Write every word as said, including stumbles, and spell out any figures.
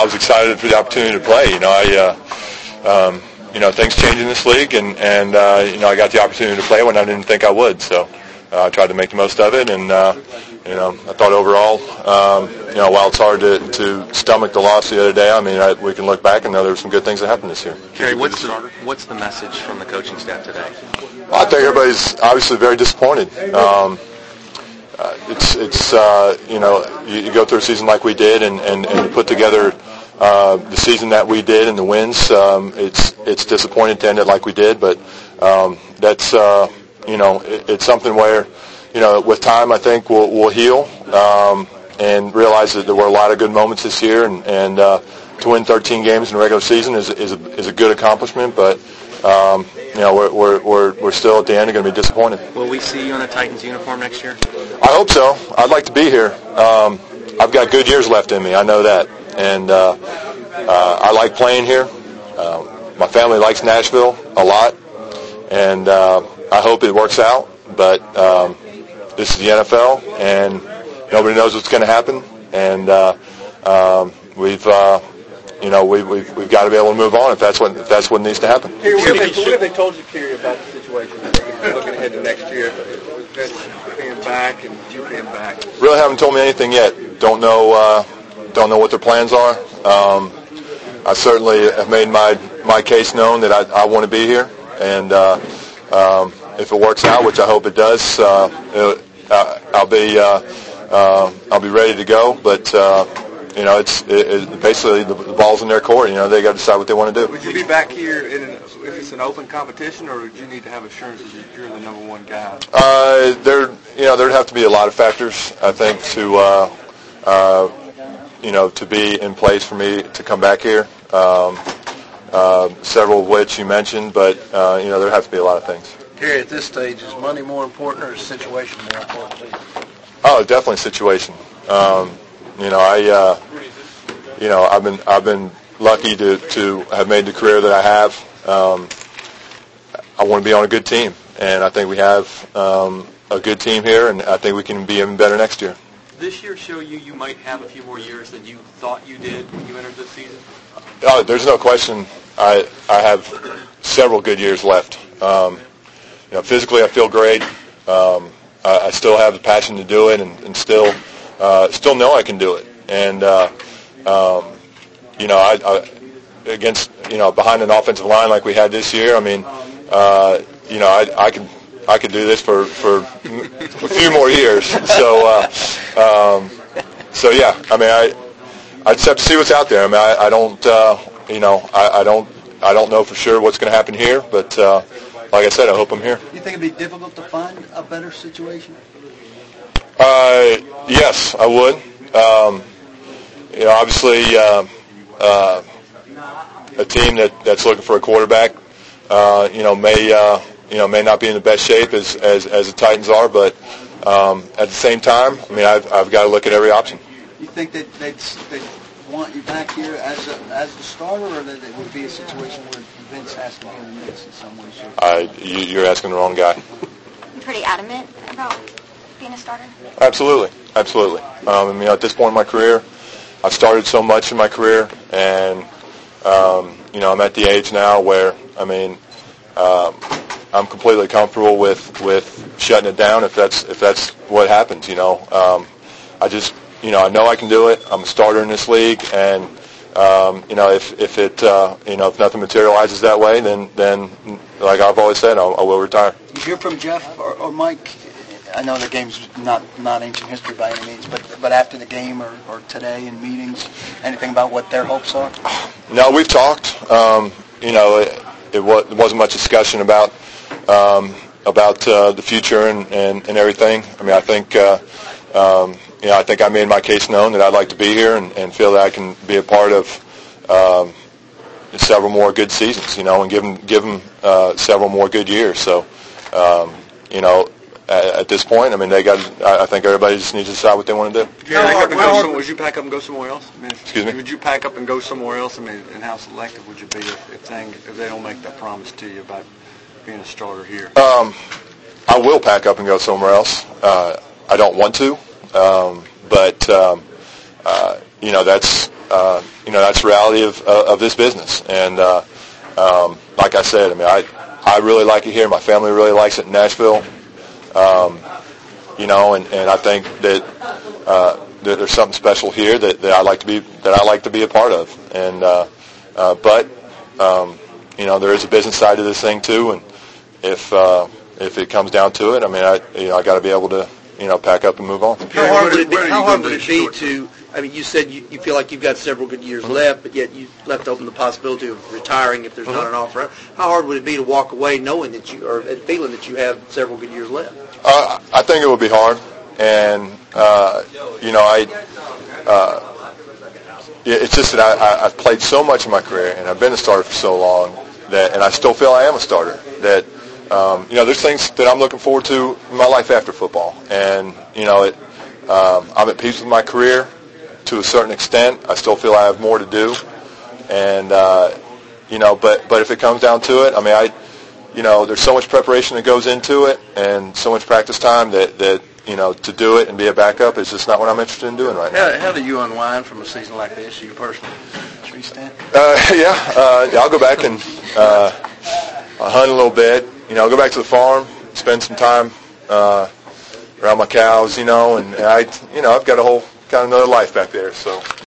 I was excited for the opportunity to play. You know, I, uh, um, you know, things change in this league, and and uh, you know, I got the opportunity to play when I didn't think I would. So uh, I tried to make the most of it, and uh, you know, I thought overall, um, you know, while it's hard to, to stomach the loss the other day, I mean, I, we can look back and know there were some good things that happened this year. Kerry, what's the what's the message from the coaching staff today? Well, I think everybody's obviously very disappointed. Um, uh, it's it's uh, you know, you, you go through a season like we did, and and, and you put together uh, the season that we did and the wins. Um, it's it's disappointing to end it like we did, but um, that's uh, you know, it, it's something where, you know, with time, I think we'll, we'll heal um, and realize that there were a lot of good moments this year, and, and uh, to win thirteen games in the regular season is is a, is a good accomplishment. But um, you know, we're we're we're we're still at the end going to be disappointed. Will we see you in a Titans uniform next year? I hope so. I'd like to be here. Um, I've got good years left in me. I know that, and uh, uh, I like playing here. Uh, my family likes Nashville a lot, and uh, I hope it works out. But um, this is the N F L, and nobody knows what's going to happen. And uh, um, we've, uh, you know, we, we've we've got to be able to move on if that's what if that's what needs to happen. Kerry, what, have they, what have they told you, Kerry, about the situation? Looking ahead to next year, Vince being back and you being back. Really haven't told me anything yet. Don't know. Uh, don't know what their plans are. Um, I certainly have made my my case known that I, I want to be here, and uh, um, if it works out, which I hope it does, uh, it, uh, I'll be uh, uh, I'll be ready to go. But uh, you know, it's it, it basically the, the ball's in their court. You know, they got to decide what they want to do. Would you be back here in an, if it's an open competition, or would you need to have assurances that you're the number one guy? Uh, there, you know, there'd have to be a lot of factors, I think, to uh, uh, you know, to be in place for me to come back here. Um, uh, several of which you mentioned, but uh, you know, there have to be a lot of things. Kerry, at this stage, is money more important or is situation more important? Oh, definitely situation. Um, you know, I, uh, you know, I've been I've been lucky to, to have made the career that I have. Um, I want to be on a good team, and I think we have um, a good team here, and I think we can be even better next year. This year show you you might have a few more years than you thought you did when you entered this season? Oh, there's no question. I I have several good years left. Um, you know, physically I feel great. Um, I, I still have the passion to do it, and, and still uh, still know I can do it. And uh, um, you know, I, I against you know behind an offensive line like we had this year. I mean, uh, you know, I I could I could do this for for a few more years. So uh, um, so yeah. I mean, I I just have to see what's out there. I mean, I, I don't uh, you know I, I don't I don't know for sure what's going to happen here, but. Uh, Like I said, I hope I'm here. Do you think it'd be difficult to find a better situation? Uh, yes, I would. Um, you know, obviously, uh, uh, a team that, that's looking for a quarterback, uh, you know, may uh, you know may not be in the best shape as as, as the Titans are, but um, at the same time, I mean, I've I've got to look at every option. You think that they'd, they'd want you back here as a, as the starter, or that it would be a situation where Vince has to be in the mix in some way? Sure. I, you, you're asking the wrong guy. You're pretty adamant about being a starter? Absolutely, absolutely. Um, I mean, at this point in my career, I've started so much in my career, and um, you know, I'm at the age now where, I mean, um, I'm completely comfortable with, with shutting it down if that's if that's what happens. You know, um, I just, you know, I know I can do it. I'm a starter in this league, and um, you know, if if it, uh, you know, if nothing materializes that way, then then like I've always said, I'll, I will retire. You hear from Jeff or, or Mike? I know the game's not not ancient history by any means, but but after the game or, or today in meetings, anything about what their hopes are? No, we've talked. Um, you know, it, it, was, it wasn't much discussion about um, about uh, the future and, and, and everything. I mean, I think. Uh, um, You know, I think I made my case known that I'd like to be here and, and feel that I can be a part of um, several more good seasons, you know, and give them, give them uh, several more good years. So, um, you know, at, at this point, I mean, they got. I think everybody just needs to decide what they want to do. Yeah, pack up and go some, would you pack up and go somewhere else? I mean, if, Excuse me? Would you pack up and go somewhere else? I mean, and how selective would you be if, if, they, if they don't make that promise to you about being a starter here? Um, I will pack up and go somewhere else. Uh, I don't want to. Um, but um, uh, you know, that's uh, you know, that's the reality of uh, of this business. And uh, um, like I said, I mean, I I really like it here. My family really likes it in Nashville. Um, you know, and, and I think that, uh, that there's something special here that, that I like to be that I like to be a part of. And uh, uh, but um, you know, there is a business side to this thing too. And if uh, if it comes down to it, I mean, I you know, I got to be able to you know pack up and move on. How hard would it be, how hard would it be to? I mean, you said you, you feel like you've got several good years mm-hmm. left, but yet you left open the possibility of retiring if there's mm-hmm. not an offer. How hard would it be to walk away knowing that you, or feeling that you have several good years left? Uh, I think it would be hard, and uh, you know, I. Uh, it's just that I, I, I've played so much in my career, and I've been a starter for so long that, and I still feel I am a starter. That um, you know, there's things that I'm looking forward to in my life after football, and you know, it. Um, I'm at peace with my career. To a certain extent, I still feel I have more to do, and uh, you know, but but if it comes down to it, I mean, I, you know, there's so much preparation that goes into it, and so much practice time that that you know, to do it and be a backup is just not what I'm interested in doing right now. How, how do you unwind from a season like this, you personally? Should we stand? Uh, yeah, uh, yeah, I'll go back and uh, I'll hunt a little bit. You know, I'll go back to the farm, spend some time uh, around my cows, you know, and I, you know, I've got a whole. Got another life back there, so